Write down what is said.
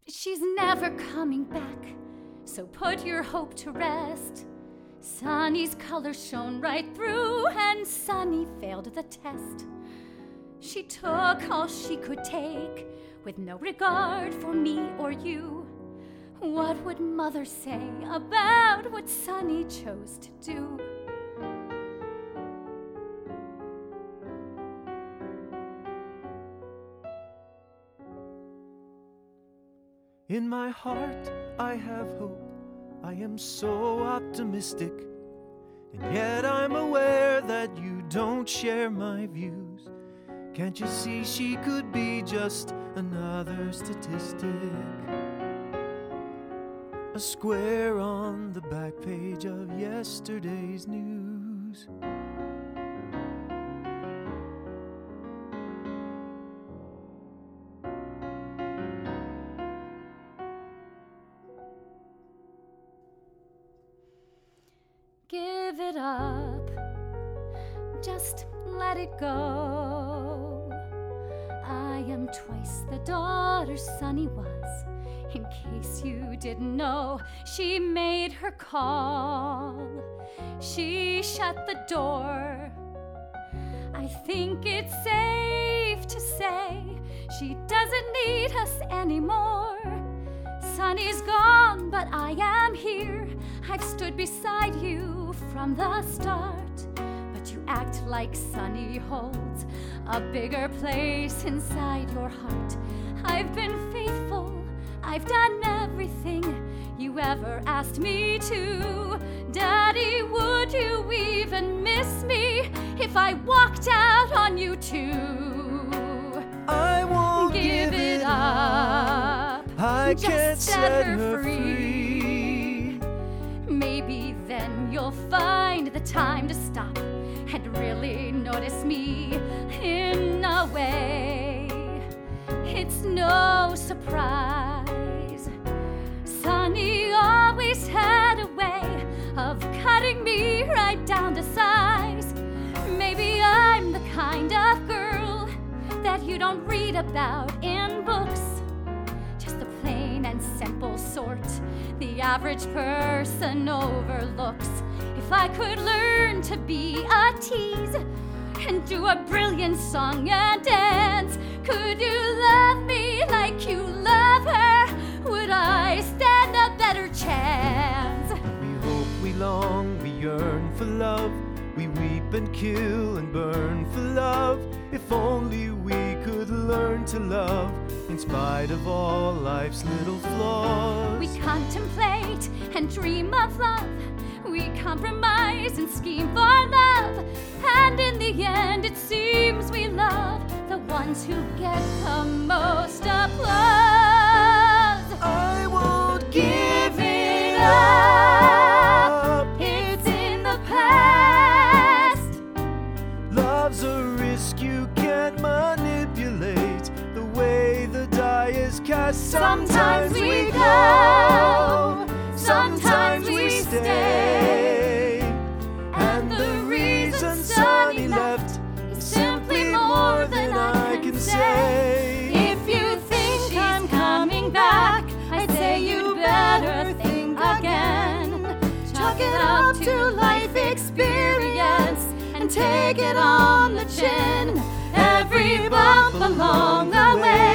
She's never coming back, so put your hope to rest. Sunny's color shone right through, and Sunny failed the test. She took all she could take, with no regard for me or you. What would Mother say about what Sunny chose to do? In my heart I have hope, I am so optimistic, and yet I'm aware that you don't share my views. Can't you see she could be just another statistic? A square on the back page of yesterday's news. Give it up, just let it go. I am twice the daughter Sunny was. In case you didn't know, she made her call. She shut the door. I think it's safe to say she doesn't need us anymore. Sunny's gone, but I am here. I've stood beside you from the start. But you act like Sunny holds a bigger place inside your heart. I've been faithful, I've done everything you ever asked me to. Daddy, would you even miss me if I walked out on you too? I won't give it up. I Just can't set her free. Maybe then you'll find the time to stop and really notice me. In a way, it's no surprise. Sunny always had a way of cutting me right down to size. Maybe I'm the kind of girl that you don't read about in books. Just the plain and simple sort the average person overlooks. If I could learn to be a tease and do a brilliant song and dance, could you love me like you love her? Would I stand a better chance? We hope, we long, we yearn for love. We weep and kill and burn for love. If only we could learn to love in spite of all life's little flaws. We contemplate and dream of love. We compromise and scheme for love. And in the end, it seems we love the ones who get the most applause. I won't Give it up. It's in the past. Love's a risk you can't manipulate. The way the die is cast. Sometimes we go, sometimes we stay. And the reason Sunny left is simply more than I can say. If you think I'm coming back, I'd say you better think again. Chalk it up to life experience and take it on the chin. Every bump along the way